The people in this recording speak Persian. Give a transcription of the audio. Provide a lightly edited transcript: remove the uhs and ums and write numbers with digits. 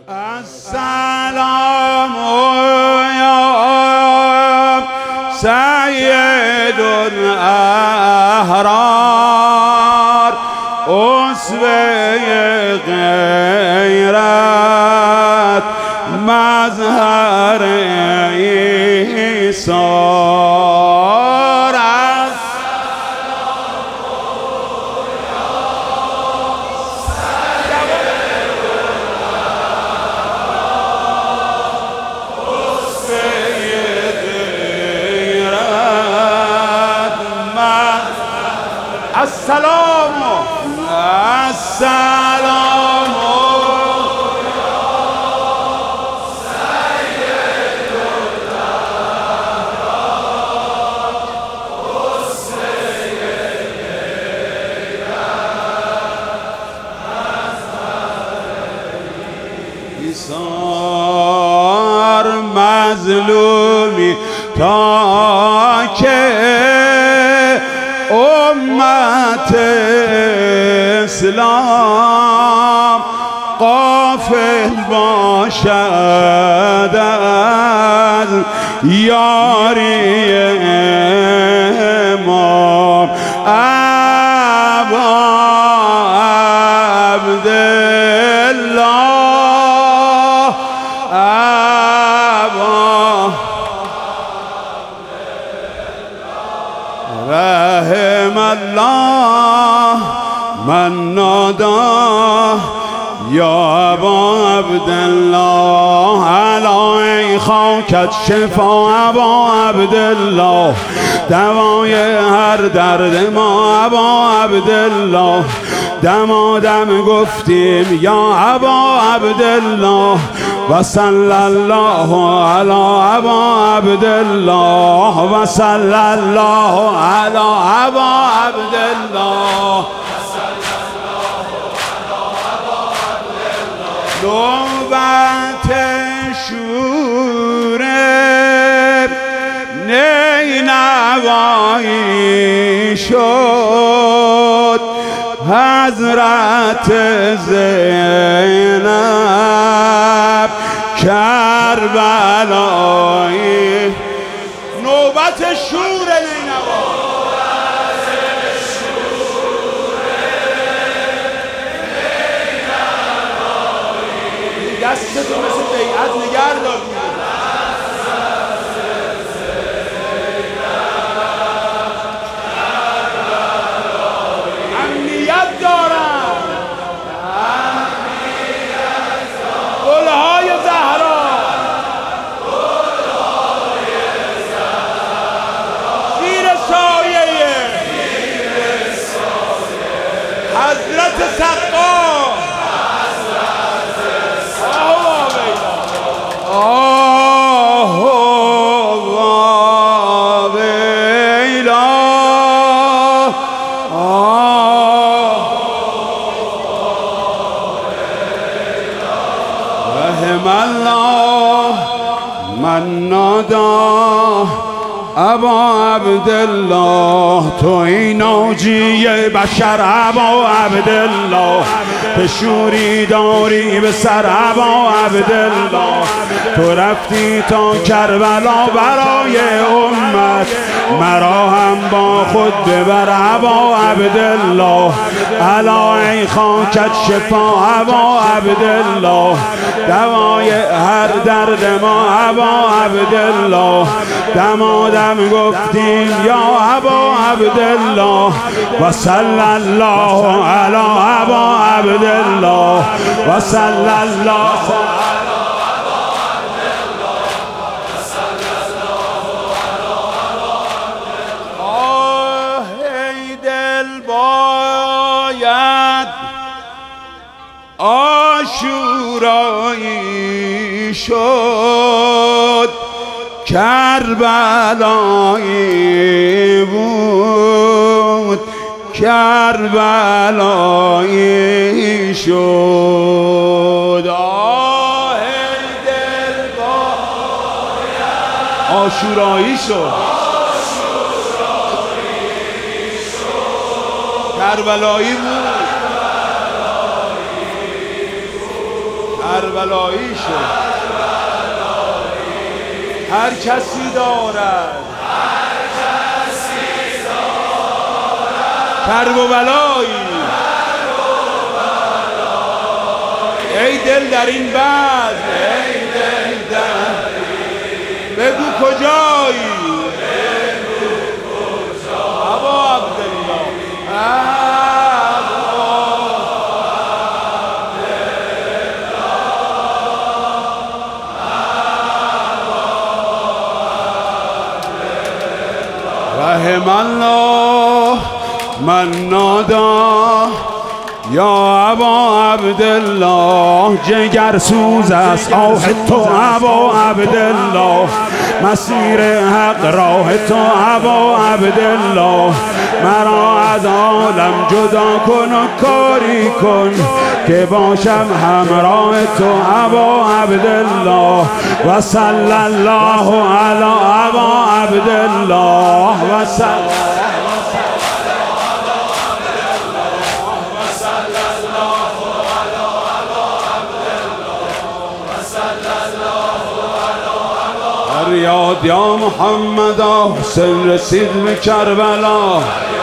السلام یا سید الاحرار اسوه غیرت مظهر ایثار. السلام السلام سید الاحرار اسوه غیرت ایثار. مظلومی تا که امت اسلام غافل باشد از یاری امام ابا عبدالله ابا رحم الله من ناداه یا ابا عبدالله علای خاکت شفا ابا عبدالله دوای هر درد ما ابا عبدالله دمادم گفتیم یا ابا عبدالله و صلی الله علی ابا عبدالله و صلی الله علی ابا عبدالله. نوبت شور نینوایی شد حضرت زینب کربلایی. نوبت شور نینوایی دستتو مثل بیعت نگر دار. امنیت دارم گلهای زهرا زیر سایه حضرت سقا. رحم الله من ناداه ابا عبدالله تو این ناجی بشر ابا عبدالله پشوری داری به سر ابا عبدالله تو رفتی تا کربلا برای امت مرا هم با خود ببر ابا عبدالله علای خاکت شفا ابا عبدالله دوای هر درد ما ابا عبدالله دمادم گفتیم یا ابا عبدالله و صلی الله علی ابا عبدالله و صلی الله آشورایی شد کربلایی بود کربلایی شد. آه دل باید آشورایی شد کربلایی بود کربلایی کربلایی شد. هر کسی دارد کرب و بلایی، ای دل در این بزم، ای دل در بگو کجایی، ابا عبدالله، رحم الله من نادا یا ابا عبدالله. جگر سوز است آه تو ابا عبدالله، مسیر حق راه تو ابا عبدالله. مرا از عالم جدا کن و کاری کن که باشم همراه تو ابا عبدالله. و صلی الله علی ابا عبدالله و صلی یاد یا محمد حسین رسید به کربلا.